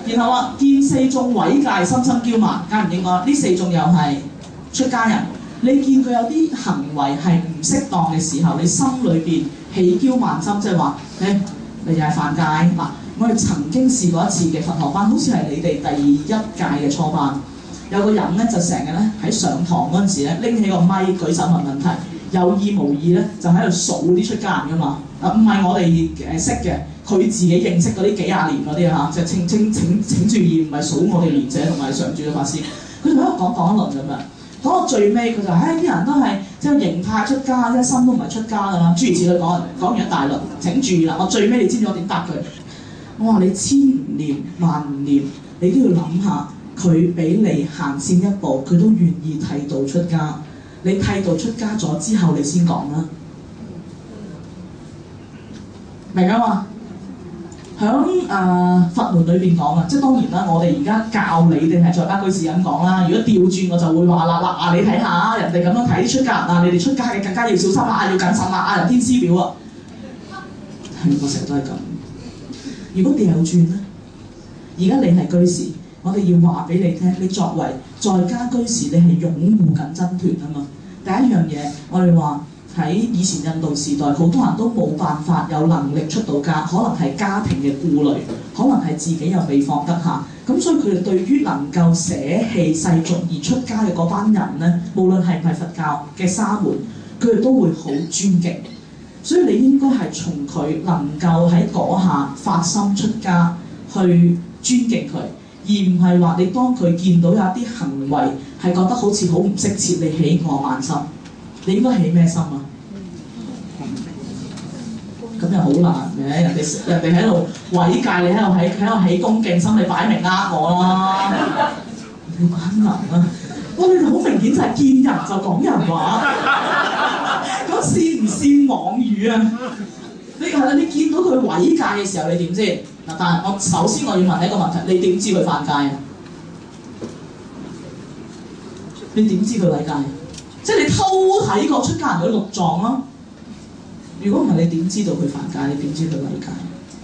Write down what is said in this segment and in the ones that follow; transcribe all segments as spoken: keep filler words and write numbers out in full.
然後話見四眾毀戒，心生驕慢，該唔應該？呢四眾又係出家人，你見佢有啲行為係唔適當嘅時候，你心裏邊起驕慢心，即係話誒，你又係犯戒嗱。我哋曾經試過一次嘅佛學班，好似係你哋第一屆嘅初班，有個人咧就成日咧喺上堂嗰陣時咧拎起個咪舉手問問題，有意無意咧就喺度數啲出家人㗎嘛。啊，唔係我哋誒識嘅，佢自己認識嗰啲幾廿年嗰啲嚇，就請請請請注意，唔係數我哋蓮者同埋常住嘅法師。佢就喺度講講一輪咁樣，講到最尾佢就唉啲、哎、人都係即係形態出家，即係心都唔係出家㗎啦。諸如此類講，講完一大輪，請注意啦。我最尾你知唔知我點答佢？我話你千唔念萬唔念，你都要諗下，佢俾你行先一步，佢都願意剃度出家。你剃度出家咗之後，你先講啦。明啊嘛？響誒、呃、佛門裏邊講啊，即係當然啦，我哋而家教你定係在家居士咁講啦。如果調轉我就會話啦，嗱啊，你睇下人哋咁樣睇出家人啊，你哋出家嘅更加要小心啊，要謹慎啊，啊人天師表啊，係我成日都係咁。如果調轉咧，而家你係居士，我哋要話俾你聽，你作為在家居士，你係擁護緊僧團啊嘛。第一樣嘢，我哋話喺以前印度時代，好多人都冇辦法有能力出到家，可能係家庭嘅顧慮，可能係自己又未放得下，咁所以佢哋對於能夠捨棄世俗而出家嘅嗰班人咧，無論係唔係佛教嘅沙門，佢哋都會好尊敬。所以你應該係從佢能夠喺嗰下發心出家去尊敬佢，而唔係話你當佢見到有啲行為係覺得好似好唔適切，你起我慢心。你應該起咩心啊？咁又好難嘅，人哋人哋喺度毀戒，你喺度喺喺度起恭敬心，你擺明呃我啦。你玩人啊！哇！你哋好明顯就係見人就講人話，咁善唔善妄語啊？你係啦，你見到佢毀戒嘅時候，你點先？嗱，但係我首先我要問你一個問題，你點知佢犯戒啊？你點知佢毀戒？即係你偷睇過出家人嗰啲六狀咯。如果唔係，你點知道佢犯戒？你點知佢毀戒？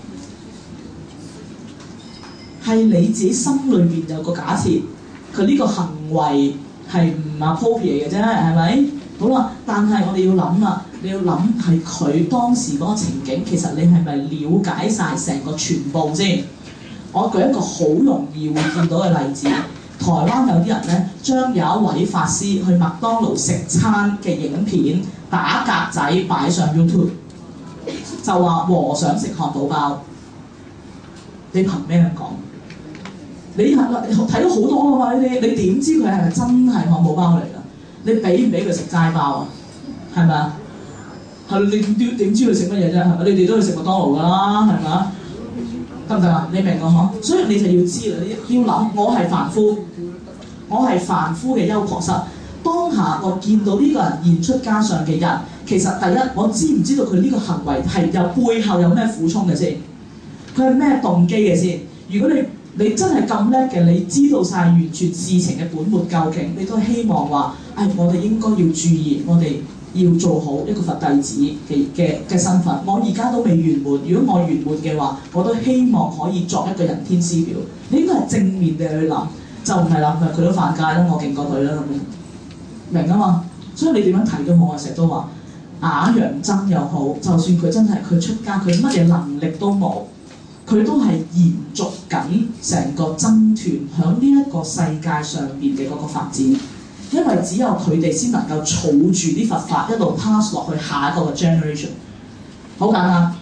係你自己心裏邊有個假設，佢呢個行為係唔 appropriate 嘅啫，係咪？好啦，但係我哋要諗啦，你要諗係佢當時嗰個情景，其實你係咪了解晒成個全部先？我舉一個好容易會見到嘅例子，台灣有啲人咧，將有一位法師去麥當勞食餐嘅影片打格仔擺上 YouTube， 就話和尚食漢堡包，你憑咩咁講？你係啦，你睇到好多㗎嘛呢啲，你點知佢係咪真係漢堡包嚟㗎？你俾唔俾佢食齋包啊？係咪啊？係你點點知佢食乜嘢啫？係咪？你哋都去食麥當勞㗎啦，係咪啊？得唔得啊？你明我嗬？所以你就要知啦，你要諗，我係凡夫，我係凡夫嘅優婆塞。當下我見到呢個人現出家相嘅人，其實第一，我知唔知道佢呢個行為係有背後有咩苦衷嘅先？佢係咩動機嘅先？如果你你真係咁叻嘅，你知道晒完全事情嘅本末究竟，你都希望話，誒、哎，我哋應該要注意，我哋要做好一個佛弟子嘅嘅嘅身份。我而家都未圓滿，如果我圓滿嘅話，我都希望可以作一個人天師表。你應該係正面地去諗，就唔係諗佢佢都犯戒啦，我勁過佢啦咁。明啊嘛？所以你點樣睇都好，我成日都話，啞羊僧又好，就算佢真係佢出家，佢乜嘢能力都冇。佢都係延續緊成個僧團喺呢一個世界上邊嘅嗰個發展，因為只有佢哋先能夠儲住啲佛法一路 pass 落去下一個嘅 generation。好簡單，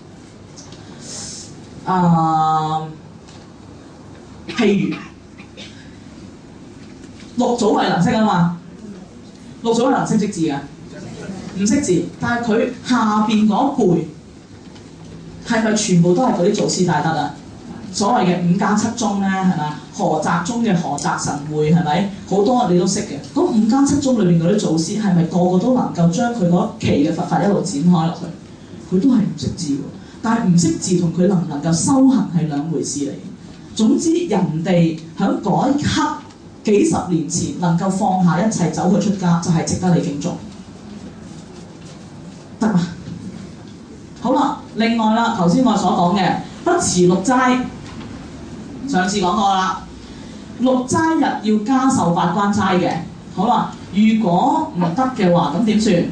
啊，譬如六祖慧能識啊嘛，六祖慧能識唔識字㗎？唔識字，但係佢下邊嗰輩。係咪全部都係嗰啲祖師大德啊？所謂嘅五家七宗咧，係咪？何澤宗嘅何澤神會係咪？好多你都識嘅。咁五家七宗裏面嗰啲祖師係咪個個都能夠將佢嗰期嘅佛法一路展開落去？佢都係唔識字喎。但係唔識字同佢能唔能夠修行係兩回事嚟。總之人哋喺嗰一刻幾十年前能夠放下一切走去出家，就係、是、值得你敬重。得嘛？好啦，另外啦，頭先我所講嘅不持六齋， 上次講過啦，六齋日要加受八關齋嘅。好啦，如果唔得嘅話，咁點算？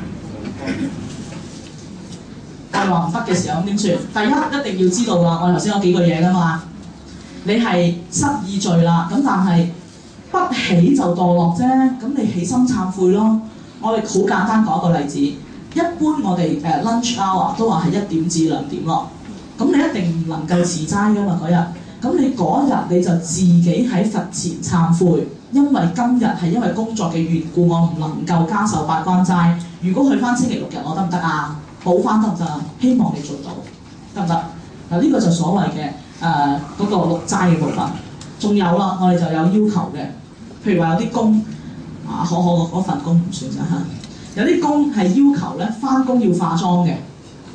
我哋話唔得嘅時候，咁點算？第一一定要知道啦，我哋頭先有幾個嘢噶嘛。你係失意罪啦，咁但係不起就墮落啫，咁你起心懺悔咯。我哋好簡單講一個例子，一般我哋誒、uh, lunch hour 都話係一點至兩點咯，咁你一定唔能夠持齋噶嘛嗰日，咁你嗰日你就自己喺佛前懺悔，因為今日係因為工作嘅緣故，我唔能夠加受八關齋。如果去翻星期六日，我得唔得啊？補翻得唔得啊？希望你做到，得唔得？嗱呢個就所謂嘅。誒嗰、呃那個六齋嘅部分，仲有啦，我哋就有要求嘅，譬如話有啲工啊，可可嗰份工唔算咋嚇，有啲工係要求咧返工要化妝嘅，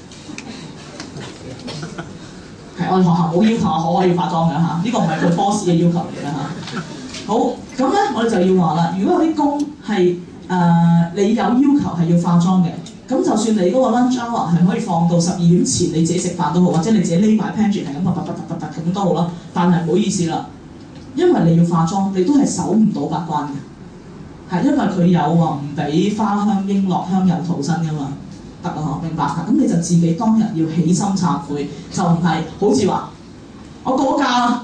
係我哋學校冇要求啊，可可以化妝嘅嚇，呢、這個唔係佢 boss 嘅要求嚟嘅嚇。好，咁咧我哋就要話啦，如果有啲工係誒、呃、你有要求係要化妝嘅。咁就算你嗰個 lunch hour 係可以放到十二點前，你自己食飯都好，或者你自己匿埋 pantry 係咁啪啪啪啪啪咁都好啦。但係唔好意思啦，因為你要化妝，你都係守唔到八關嘅，係因為佢有話唔俾花香瓔珞香油塗身噶嘛，得啊，明白㗎？咁你就自己當日要起心懺悔，就唔係好似話我過假啦，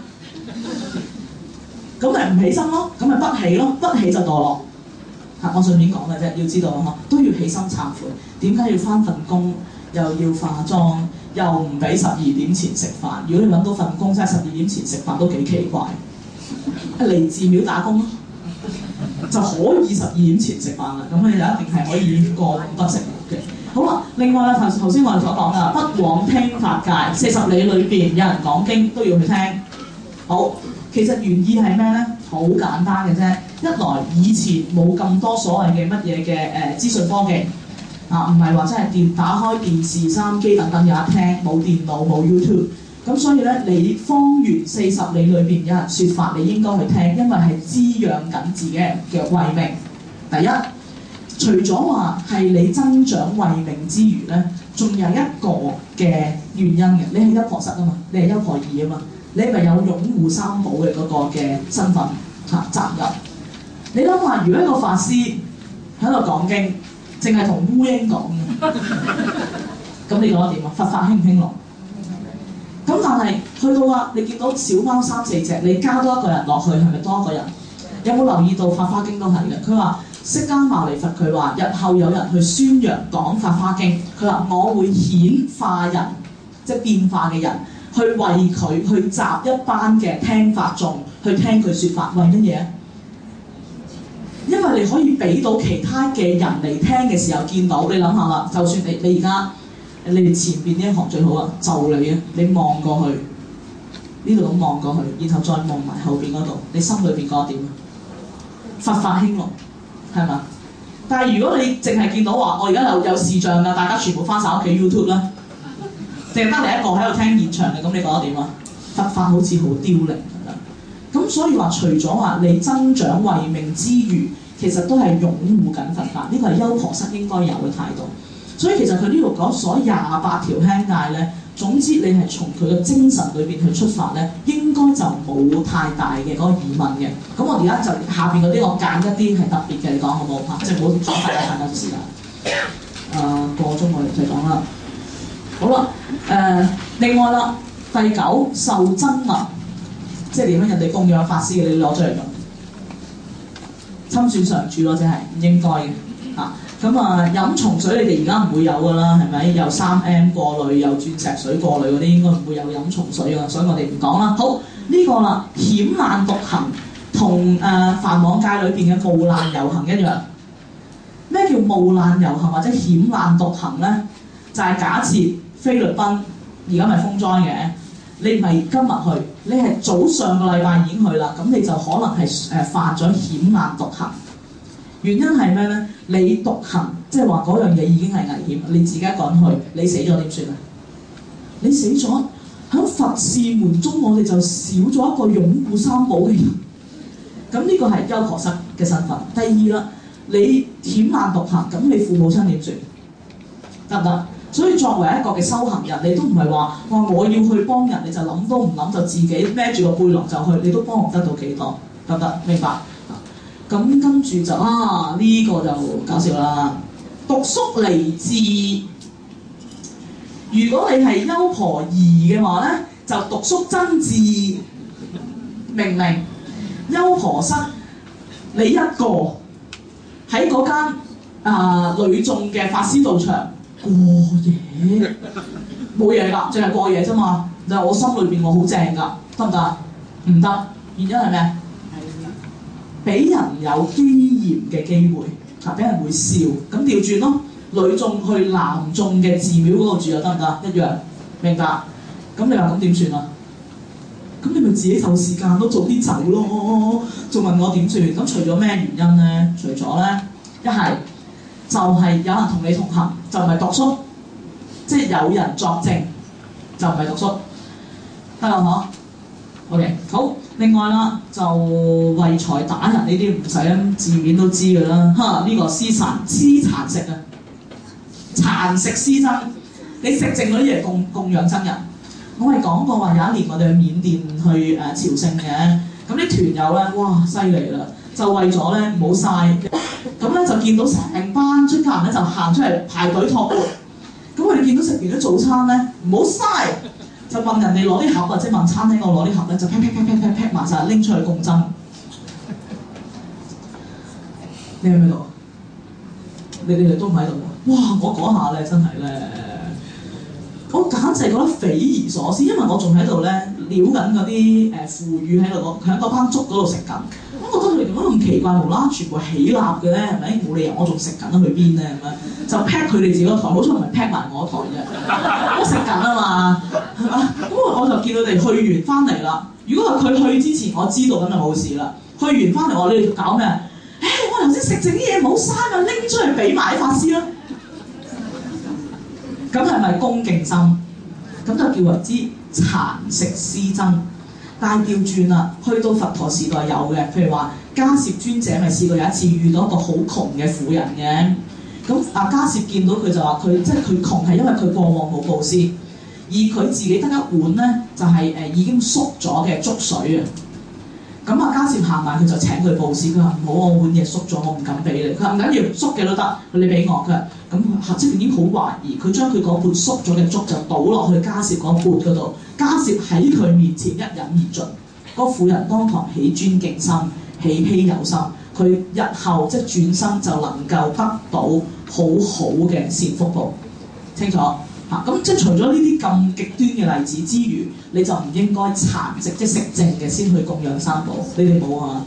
咁咪唔起心咯，咁咪不起咯，不起就墮落。我順便講嘅啫，要知道呵，都要起心懺悔。點解要返份工，又要化妝，又唔俾十二點前食飯？如果你揾到份工，真係十二點前食飯都幾奇怪。嚟寺廟打工咯，就可以十二點前食飯啦。咁你就一定係可以過不食嘅。好啦，另外啦，頭頭先我哋所講啦，不枉聽法戒，四十里裏邊有人講經都要去聽。好，其實原意係咩咧？好簡單嘅啫。一來以前冇咁多所謂嘅乜嘢嘅誒資訊科技啊，唔係話真係電打開電視、收音機等等有得聽，冇電腦冇 YouTube， 咁所以咧你方圓四十里裏邊有人説法，你應該去聽，因為係滋養緊自己嘅慧命。第一，除咗話係你增長慧命之餘咧，仲有一個嘅原因嘅，你係優婆塞啊嘛，你係優婆夷啊嘛，你係咪有擁護三寶嘅嗰個嘅身份嚇、啊、責任？你諗下，如果一個法師喺度講經，淨係同烏蠅講嘅，咁你覺得點啊？佛法興唔興隆？咁但係去到話，你見到小貓三四隻，你加多一個人落去，係咪多一個人？有冇留意到《法華經》都係嘅？佢話釋迦牟尼佛，佢話日後有人去宣揚講《法華經》，佢話我會顯化人，即係變化嘅人，去為佢去集一班嘅聽法眾去聽佢説法，為乜嘢？因為你可以俾到其他嘅人嚟聽嘅時候見到，你諗下啦，就算你你而家你哋前邊呢一行最好啊，就你啊，你望過去呢度咁望過去，然後再望埋後邊嗰度，你心裏邊覺得點啊？佛法興隆係嘛？但係如果你淨係見到話，我而家有有視像㗎，大家全部翻晒屋企 YouTube 啦，淨係得你一個喺度聽現場嘅，咁你覺得點啊？佛法好似好凋零咁樣。咁所以話，除咗話你增長慧命之餘，其實都係擁護緊佛法，呢個係優婆塞應該有嘅態度。所以其實佢呢度講所廿八條輕戒咧，總之你係從佢嘅精神裏邊去出發咧，應該就冇太大嘅嗰個疑問嘅。咁我而家就下邊嗰啲我揀一啲係特別嘅，你講好冇嚇？即係唔好講太多太多時間。誒、呃、個鐘我哋再講啦。好啦，誒、呃、另外啦，第九受真物。即係點樣？人哋供養法師嘅，你攞出嚟用，侵算常住咯，即係唔應該嘅嚇。咁啊，飲松水你哋而家唔會有㗎啦，係咪？有三 M 過濾，有鑽石水過濾嗰啲，應該唔會有飲松水㗎，所以我哋唔講啦。好，呢、這個啦，險難獨行同誒梵網戒裏邊嘅冒難遊行一樣。咩叫冒難遊行或者險難獨行咧？就係、是、假設菲律賓而家咪風災嘅。你唔係今日去，你係早上個禮拜已經去啦，咁你就可能係誒犯咗險難獨行。原因係咩咧？你獨行，即係話嗰樣嘢已經係危險，你自己一個人去，你死咗點算啊？你死咗喺佛事門中，我哋就少咗一個擁護三寶嘅人。咁呢個係優婆塞嘅身份。第二啦，你險難獨行，咁你父母親點算？得唔得？ 所以作為一個嘅修行人，你都唔係話哇我要去幫人，你就諗都唔諗就自己孭住個背囊就去，你都幫唔得到幾多，得唔得？明白？咁跟住就啊呢、這個就搞笑啦，獨宿離志。如果你係優婆夷嘅話咧，就獨宿真志，明唔明？優婆塞，你一個喺嗰間啊女眾嘅法師道場過夜，冇嘢㗎，淨係過夜啫嘛。就係我心裏邊我好正㗎，得唔得？唔得，原因係咩？俾人有譏嫌嘅機會，啊俾人會笑，咁調轉咯。女眾去男眾嘅寺廟嗰度住又得唔得？一樣，明白？咁你話咁點算啊？咁你咪自己就時間都早啲走咯。仲問我點算？咁除咗咩原因咧？除咗咧，一係就係有人同你同行，就唔係獨宿，即係有人作證，就唔係獨宿，得啦嗬 ？OK， 好。另外啦，就為財打人呢啲唔使啦，字面都知㗎啦。哈，呢、這個施殘施殘食啊，殘食施僧，你食剩嗰啲嘢供供養僧人。我係講過話有一年我哋去緬甸去誒朝聖嘅，咁啲團友咧，哇犀利啦！就為咗咧唔好嘥，咁咧就見到成班出家人咧就行出嚟排隊托缽，咁佢哋見到食完咗早餐咧唔好嘥。就問人哋攞啲盒，或者問餐廳我攞啲盒咧，就劈劈劈劈劈劈埋晒，拎出去供僧。你喺唔喺度？你哋都唔喺度喎！哇！我嗰下咧真係咧，我簡直覺得匪夷所思，因為我仲喺度咧撩緊嗰啲誒腐乳喺度，喺嗰班粥嗰度食緊。咁我覺得佢哋點解咁奇怪，無啦啦全部起立嘅咧？係咪？冇理由我仲食緊去邊咧？咁樣就劈佢哋自己個台，好彩唔係劈埋我台啫。我食緊啊嘛，係嘛？咁我我就見佢哋去完翻嚟啦。如果係佢去之前我知道咁就冇事啦。去完翻嚟我話你哋搞咩？誒我頭先食剩啲嘢冇嘥啊，拎出去俾埋啲法師啦。咁係咪恭敬心？咁就叫為之殘食施僧。但係調轉啦，去到佛陀時代有嘅，譬如話迦葉尊者咪試過有一次遇到一個好窮嘅婦人嘅。咁啊迦葉見到佢就話佢即係佢窮係因為佢過往冇布施，而佢自己得一碗咧就係、是、誒已經縮咗嘅粥水啊。咁啊迦葉行埋佢就請佢布施，佢話唔好，我碗嘢縮咗，我唔敢俾你。佢話唔緊要，縮嘅都得，你俾我。佢話咁即係已經好懷疑，佢將佢嗰碗縮咗嘅粥就倒落去迦葉嗰碗嗰度。迦葉喺佢面前一飲而盡，嗰、那個婦人當堂起尊敬心，起稀有心，佢日後即係轉生就能夠得到好好嘅善福報，清楚嚇？咁即係除咗呢啲咁極端嘅例子之餘，你就唔應該殘食即係食剩嘅先去供養三寶，你哋冇啊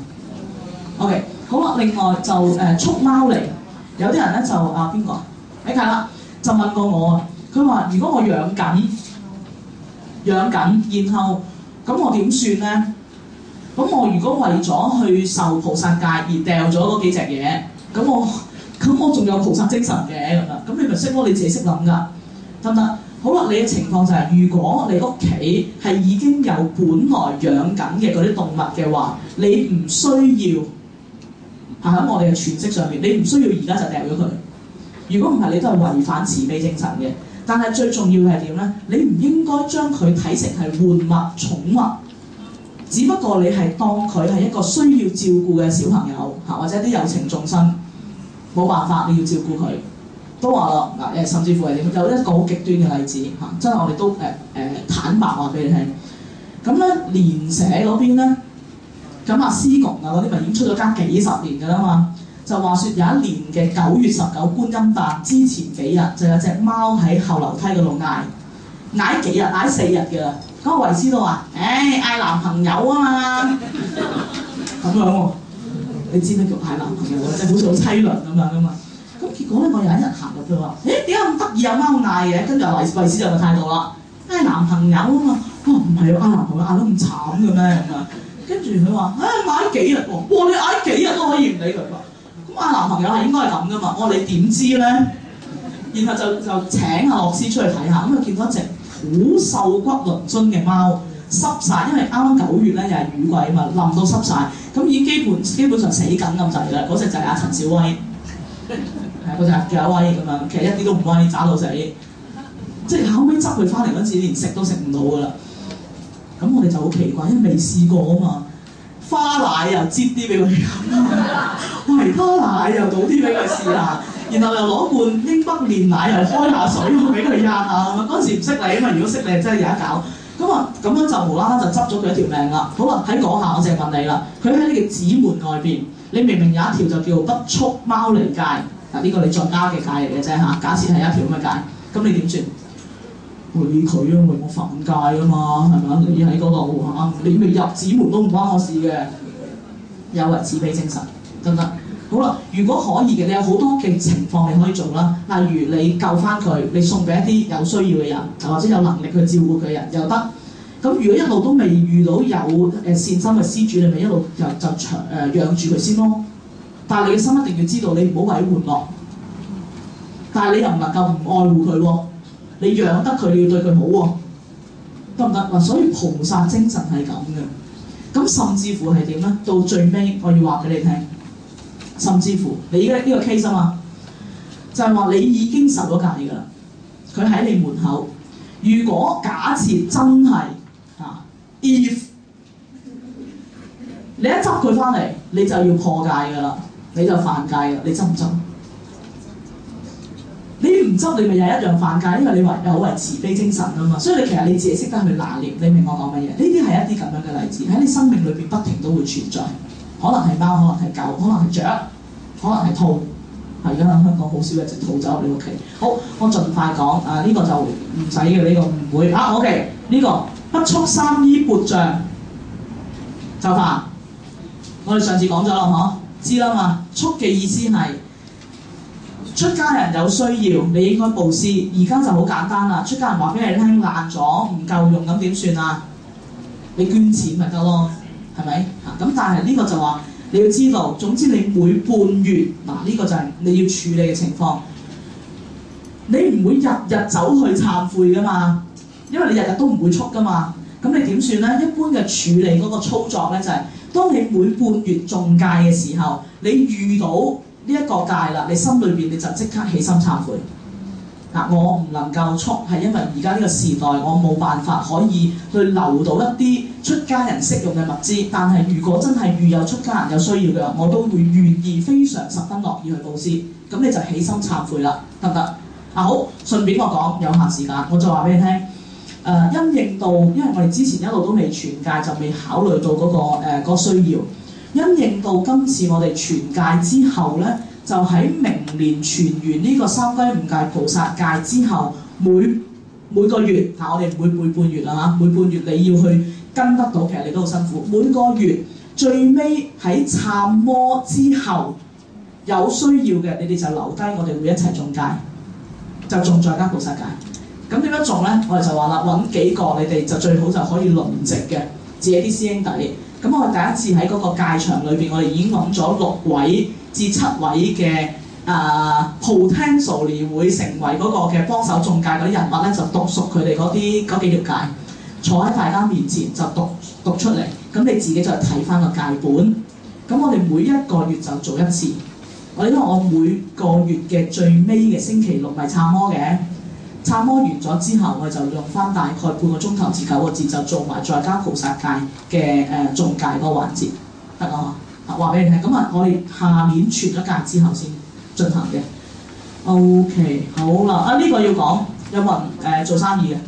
？OK， 好啦，另外就誒畜、呃、貓嚟，有啲人咧就啊邊個啊？你睇啦，就問過我啊，佢話如果我養緊。養緊，然後咁我點算咧？咁我如果為咗去受菩薩戒而掉咗嗰幾隻嘢，咁我咁我仲有菩薩精神嘅咁啊？咁你咪識咯，你自己識諗㗎，得唔得？好啦，你嘅情況就係、是，如果你屋企係已經有本來養緊嘅嗰啲動物嘅話，你唔需要係喺我哋嘅詮釋上面，你唔需要而家就掉咗佢。如果唔係，你都係違反慈悲精神嘅。但係最重要嘅係點咧？你唔應該將佢睇成係玩物、寵物，只不過你係當佢係一個需要照顧嘅小朋友嚇，或者啲有情眾生，冇辦法你要照顧佢。都話啦嗱誒，甚至乎係點？有一個好極端嘅例子嚇，真係我哋都誒誒、呃、坦白話俾你聽。咁咧蓮社嗰邊咧，咁阿司共啊嗰啲咪已經出咗家幾十年㗎啦嘛。就話說有一年嘅九月十九觀音誕之前幾日，就有隻貓喺後樓梯嗰度嗌，嗌幾日，嗌四日嘅啦。嗰、那個維師都話：，誒、欸，嗌男朋友啊嘛，咁樣喎。你知咩叫嗌男朋友啊？即係好似好凄涼咁樣噶嘛。咁結果咧，我有一日行入去話：，誒點解咁得意有貓嗌嘅？跟住維維師就個態度啦，嗌男朋友啊嘛。哇，唔係啊，嗌男朋友嗌得咁慘嘅咩咁啊？跟住佢話：，誒嗌幾日喎？哇，你嗌幾日都可以唔理佢喎。啊，男朋友係應該係咁噶嘛？我話你點知咧？然後就就請阿樂師出去睇下，咁啊見到一隻好瘦骨嶙峋嘅貓，濕晒，因為啱啱九月咧又係雨季啊嘛，淋到濕晒，咁已經基本基本上死緊咁滯啦。嗰隻就係阿陳小威，係嗰隻叫阿威咁樣，其實一啲都唔威，渣到死。 即係後尾執佢翻嚟嗰陣時，連食都食唔到噶啦。咁我哋就好奇怪，因為未試過啊嘛。花奶又擠啲俾佢飲，維他奶又倒啲俾佢試下，然後又攞罐英北煉奶又開下水俾佢飲下咁啊！嗰陣時唔識你啊嘛，如果識你真係有得搞。咁啊咁樣就無啦啦就執咗佢一條命啦。好啦，喺嗰下我淨係問你啦，佢喺你嘅指門外邊，你明明有一條就叫不速貓離戒，嗱呢個你再加嘅戒嚟嘅啫嚇。假設係一條咁嘅戒，咁你點算？理佢啊，因為我犯戒啊嘛，係咪啊？你喺嗰度嚇，你未入指門都唔關我事嘅。有違慈悲精神，得唔得？好啦，如果可以嘅，你有好多嘅情況你可以做啦。例如你救翻佢，你送俾一啲有需要嘅人，或者有能力去照顧佢嘅人又得。咁如果一路都未遇到有誒善心嘅施主，你咪一路就就長誒、呃、養住佢先咯。但係你嘅心一定要知道，你唔好為玩樂，但係你又唔能夠唔愛護佢喎。你養得佢，你要對佢好喎，得唔得？嗱，所以菩薩精神係咁嘅。咁甚至乎係點咧？到最尾，我要話俾你聽，甚至乎你而家呢個 case 啊嘛，就係、是、話你已經受咗戒㗎啦。佢喺你門口，如果假設真係啊 ，if 你一執佢翻嚟，你就要破戒㗎啦，你就犯戒㗎，你執唔執？你唔執，你咪又一樣犯戒，因為你話有違慈悲精神啊嘛。所以你其實你自己識得去拿捏，你明我講乜嘢？呢啲係一啲咁樣嘅例子，喺你生命裏邊不停都會存在。可能係貓，可能係狗，可能係雀，可能係兔。係而家喺香港好少一隻兔走入你屋企。好，我盡快講啊！呢、這個就唔使嘅，呢、這個唔會啊。OK，呢個不速三衣鉢杖就犯。我哋上次講咗啦，嗬，知啦嘛。速嘅意思係。出家人有需要，你應該佈施。而家就好簡單啦，出家人話俾你聽爛咗唔夠用，咁點算啊？你捐錢咪得咯，係咪？嚇咁，但係呢個就話你要知道，總之你每半月嗱呢、這個就係你要處理嘅情況。你唔會日日走去懺悔噶嘛，因為你日日都唔會速噶嘛。咁你點算咧？一般嘅處理嗰個操作咧就係、是，當你每半月中戒嘅時候，你遇到呢一個戒啦，你心裏邊你就即刻起心懺悔。嗱、啊，我唔能夠速，係因為而家呢個時代我冇辦法可以去留到一啲出家人適用嘅物資。但係如果真係遇有出家人有需要嘅，我都會願意非常十分樂意去佈施。咁你就起心懺悔啦，得唔得？啊好，順便我講有限時間，我就話俾你聽。誒、呃，因應到因為我哋之前一路都未傳戒，就未考慮到嗰、那個誒、呃那個需要。因應到今次我哋傳戒之後咧，就喺明年傳完呢個三歸五戒菩薩戒之後，每每個月嗱、啊，我哋每每半月啦嚇，每半月你要去跟得到，其實你都好辛苦。每個月最尾喺懺摩之後有需要嘅，你哋就留低，我哋會一齊種戒，就種在家菩薩戒。咁點樣種咧？我哋就話啦，揾幾個你哋就最好就可以輪值嘅，自己啲師兄弟。咁我哋第一次喺嗰個戒場裏邊，我哋已經揾咗六位至七位嘅啊、呃、potentially 會成為嗰個嘅幫手中戒嗰啲人物咧，就讀熟佢哋嗰啲嗰幾條戒，坐喺大家面前就讀讀出嚟。咁你自己就睇翻個戒本。咁我哋每一個月就做一次。我因為我每個月嘅最尾嘅星期六咪懺摩嘅。懺摩完咗之後，我就用翻大概半個鐘頭至九個字，就做埋在家菩薩戒嘅誒中戒嗰個環節，得啊！話俾你聽，咁啊，我哋下年傳咗戒之後先進行嘅。OK， 好啦，啊呢、這個要講，有冇人誒、呃、做生意嘅？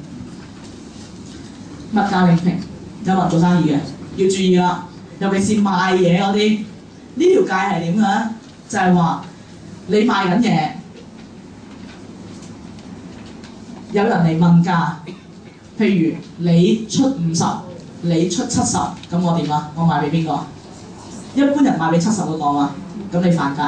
物價平平，有冇人做生意嘅？要注意啦，尤其是賣嘢嗰啲，呢條戒係點嘅咧？就係、是、話你賣緊嘢。有人嚟問價，譬如你出五十，你出七十，咁我點啊？我賣俾邊個？一般人賣俾七十嗰個啊，咁你犯戒，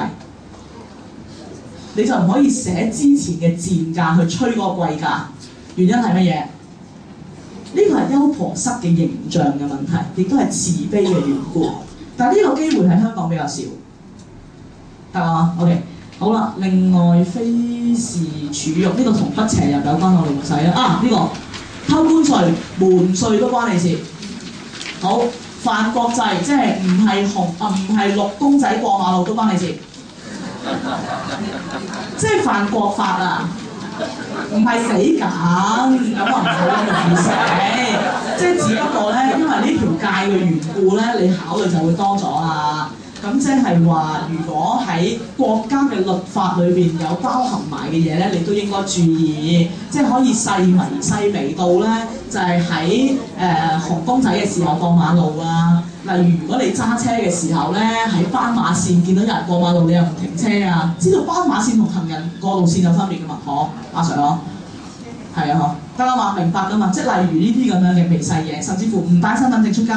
你就唔可以寫之前嘅賤價去吹嗰個貴價。原因係乜嘢？呢個係優婆塞嘅形象嘅問題，亦都係慈悲嘅緣故。但係呢個機會喺香港比較少，得嘛 ？OK。好啦，另外非是處欲呢、這個同不邪入有關，我哋唔使啦。啊，呢、這個偷官稅、瞞稅都關你事。好，犯國際即係唔係紅啊，唔係綠公仔過馬路都關你事。即係犯國法啊！ 唔係死緊，咁啊唔好咁容易死，即係只不過咧，因為呢條界嘅緣故咧，你考慮就會多咗啦。咁即係話，如果喺國家嘅律法裏邊有包含埋嘅嘢咧，你都應該注意，即係可以細微細微到咧，就係喺誒紅公仔嘅時候過馬路啊。例如，如果你揸車嘅時候咧，喺斑馬線見到有人過馬路，你又唔停車啊？知道斑馬線同行人過路線有分別㗎嘛？嗬，阿 Sir 嗬，係啊嗬，得啦嘛，明白㗎嘛？即係例如呢啲咁樣嘅微細嘢，甚至乎唔帶身份證出街，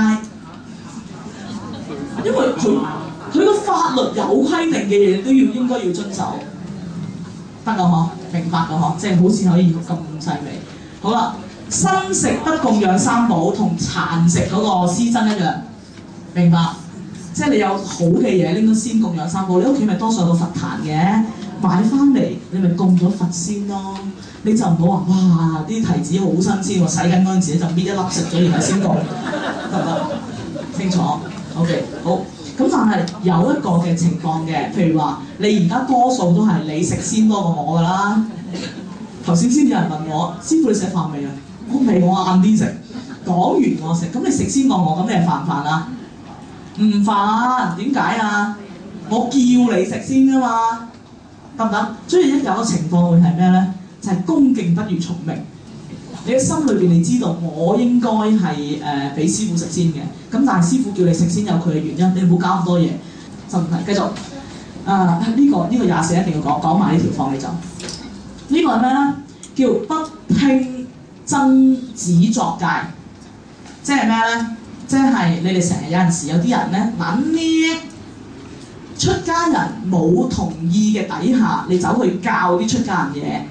因為佢。佢個法律有規定嘅嘢都要應該要遵守，得個嗬，明白個嗬，即係好似可以咁細微。好啦，生食不供養三寶，同殘食嗰個施僧一樣，明白？即係你有好嘅嘢，應該先供養三寶。你屋企咪多數有個佛壇嘅，買翻嚟你咪供咗佛先咯。你就唔好話哇啲提子好新鮮喎，洗緊嗰陣時就搣一粒食咗，然後先供，得唔得？清楚 ？OK， 好。咁但係有一個嘅情況嘅，譬如話你而家多數都係你食先多過我㗎啦。頭先先有人問我，師傅你食飯未啊？我未，我晏啲食。講完我食，咁你食先過我，咁你係煩唔煩啊？唔煩，點解啊？我叫你食先㗎嘛，得唔得？所以一有個情況會係咩咧？就係、是、恭敬不如從命。你嘅心裏邊你知道我應該係誒俾師傅食先嘅，咁但係師傅叫你食先有佢嘅原因，你唔好搞咁多嘢，就唔係繼續。誒、呃、呢、這個呢、這個廿四一定要講講埋呢條放你走。呢、這個係咩咧？叫不聽僧旨作戒，即係咩咧？即係你哋成日有陣時有啲人咧懶叻，出家人冇同意嘅底下，你走去教啲出家人嘢。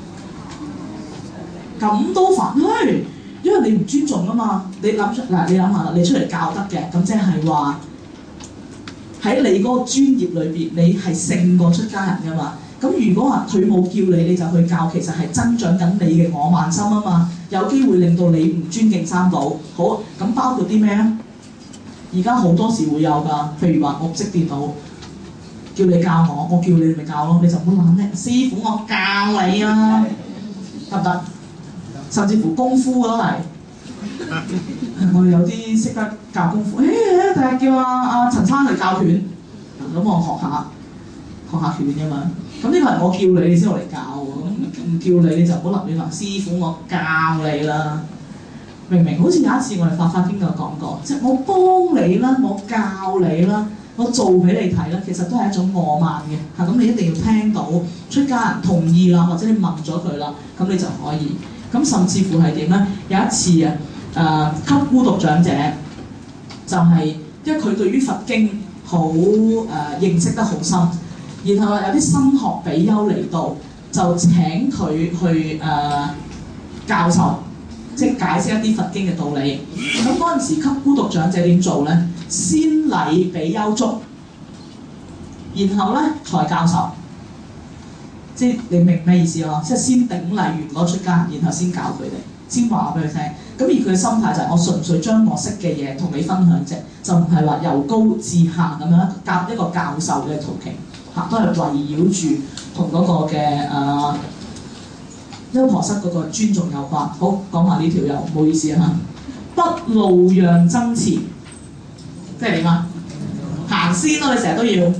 咁都煩，嘿，因為你唔尊重啊嘛。你諗出嗱，你諗下啦，你出嚟教得嘅，咁即係話喺你嗰個專業裏邊，你係勝過出家人噶嘛。咁如果話佢冇叫你，你就去教，其實係增長緊你嘅我慢心啊嘛。有機會令到你唔尊敬三寶。好，咁包括啲咩咧？而家好多時會有㗎，譬如話我唔識電腦，叫你教我，我叫你咪教咯，你就唔好懶叻。師傅，我教你啊，得唔得？甚至乎功夫都係，我哋有啲識得教功夫。誒、欸，第日叫阿阿陳生嚟教拳，咁我學下學下拳啫嘛。咁呢個係我叫你，你先落嚟教喎。咁唔叫你，你就唔好立亂話師傅，我教你啦。明明好似有一次我哋《法華經》有講過，即係我幫你啦，我教你啦，我做俾你睇啦，其實都係一種我慢嘅。嚇，咁你一定要聽到出家人同意啦，或者你問咗佢啦，咁你就可以。咁甚至乎係點咧？有一次啊，誒、呃、給孤獨長者，就係、是、因為佢對於佛經好誒、呃、認識得好深，然後有啲新學比丘嚟到，就請佢去誒、呃、教授，即係解釋一啲佛經嘅道理。咁嗰陣時給孤獨長者點做咧？先禮比丘足，然後咧才教授。即係你明咩意思咯？即係先頂禮完嗰出家，然後先教佢哋，先話俾佢聽。咁而佢嘅心態就係我純粹將我識嘅嘢同你分享啫，就唔係話由高至下咁樣教一個教授嘅途徑嚇，都係圍繞住同嗰個嘅誒優婆塞嗰個尊重有關。好，講埋呢條又唔好意思啊嚇，不路讓僧前，即係點啊？行先咯，你成日都要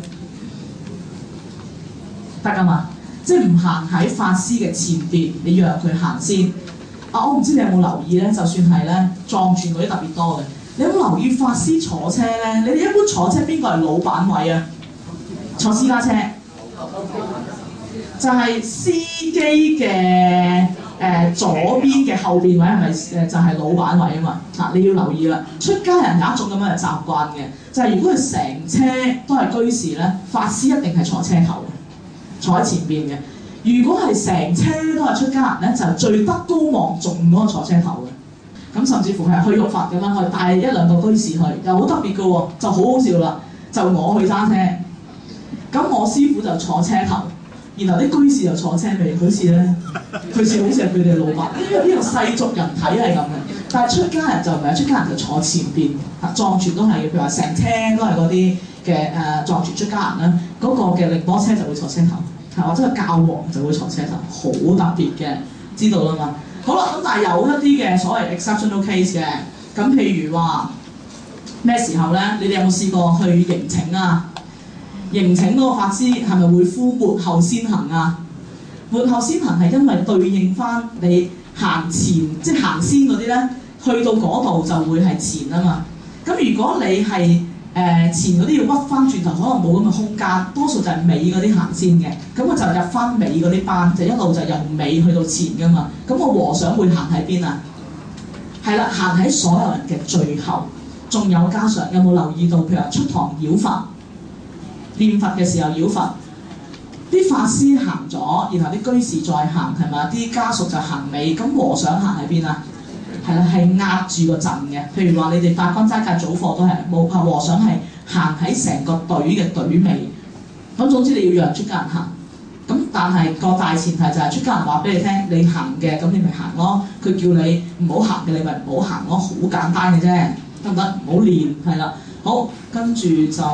得㗎嘛？即係唔行喺法師嘅前邊，你讓佢行先。啊，我唔知你有冇留意咧？就算係咧藏傳嗰啲特別多嘅，你有冇留意法師坐車咧？你哋一般坐車邊個係老闆位啊？坐私家車，就係、是、司機嘅誒、呃、左邊嘅後邊位係咪誒就係老闆位啊嘛？嗱、啊，你要留意啦。出家人有一種咁樣嘅習慣嘅，就係、是、如果佢成車都係居士咧，法師一定係坐車頭。坐喺前邊嘅，如果係成車都係出家人咧，就係、是、最德高望重嗰個坐車頭嘅。咁甚至乎係去浴佛咁樣去帶一兩個居士去，又好特別嘅喎，就好好笑啦。就我去揸車，咁我師傅就坐車頭，然後啲居士就坐車尾，好似咧，佢似好似係佢哋老闆。呢個呢個世俗人體係咁嘅，但係出家人就唔係，出家人就坐前邊。嚇，藏傳都係嘅，譬如話成車都係嗰啲嘅誒藏傳出家人啦，嗰、那個嘅仁波切就會坐車頭。 係或者係教皇就會坐車頭，好特別嘅，知道啦嘛。好啦，咁但係有一啲嘅所謂 exceptional case 嘅，咁譬如話咩時候咧？你哋有冇試過去迎請啊？迎請嗰個法師係咪會呼末後先行啊？末後先行係因為對應翻你行前，即係行先嗰啲咧，去到嗰度就會係前啊嘛。咁如果你係誒、呃、前嗰啲要屈翻轉頭，可能冇咁嘅空間，多數就係尾嗰啲行先嘅，咁我就入翻尾嗰啲班，就一路就由尾去到前噶嘛。咁個和尚會行喺邊啊？係啦，行喺所有人嘅最後。仲有加上有冇留意到，譬如話出堂繞佛、念佛嘅時候繞佛，啲法師行咗，然後啲居士再行，係咪？啲家屬就行尾，咁和尚行喺邊啊？係啦，係壓住個陣嘅。譬如話你哋法官齋戒早課都係冇，和尚係行喺成個隊嘅隊尾。咁總之你要讓出家人行。咁但係個大前提就係出家人話俾你聽，你行嘅咁你咪行咯。佢叫你唔好行嘅，你咪唔好行咯，好簡單嘅啫。得唔得？唔好練，係啦。好，跟住就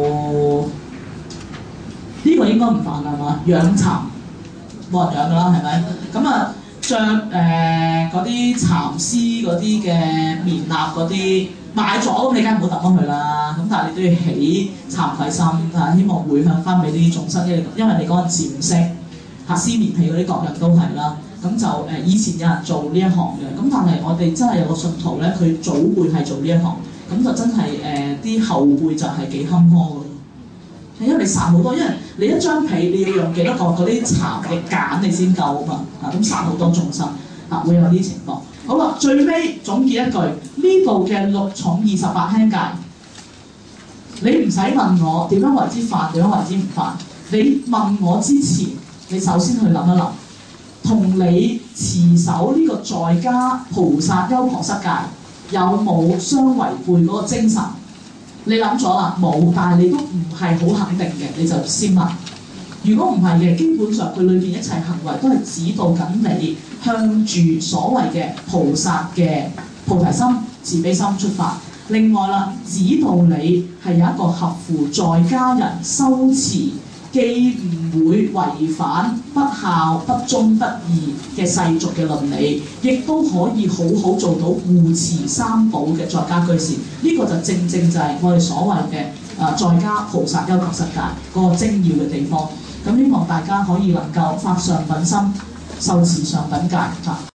呢、這個應該唔煩係嘛？養蠶冇人養㗎啦，係咪？咁啊，著誒嗰啲蠶絲嗰啲嘅棉衲嗰啲買咗，咁你梗係唔好抌咗佢啦。咁但係你都要起慚愧心啊，希望回向翻俾啲眾生，因為因為你嗰陣時唔識嚇絲棉被嗰啲各樣都係啦。咁就誒、呃、以前有人做呢一行嘅，咁但係我哋真係有個信徒咧，佢祖輩係做呢一行，咁就真係誒啲後輩就係幾坎坷嘅咯。係因為你殺好多，因為你一張被你要用幾多個嗰啲蠶嘅繭你先夠啊嘛，啊咁殺好多眾生啊，會有啲情況。好啦，最尾總結一句，呢度嘅六重二十八輕戒，你唔使問我點樣為之犯，點樣為之唔犯。你問我之前，你首先去諗一諗。同你持守呢個在家菩薩優婆塞戒有冇相違背嗰個精神？你諗咗啦，冇，但係你都唔係好肯定嘅，你就先問。如果唔係嘅，基本上佢裏邊一切行為都係指導緊你向住所謂嘅菩薩嘅菩提心、慈悲心出發。另外啦，指導你係有一個合乎在家人修持，既唔會違反不孝、不忠、不義嘅世俗嘅倫理，亦都可以好好做到護持三寶嘅在家居士。呢、這個就正正就係我哋所謂嘅誒、呃、在家菩薩優婆塞戒嗰個精要嘅地方。咁希望大家可以能夠發上品心，受持上品戒。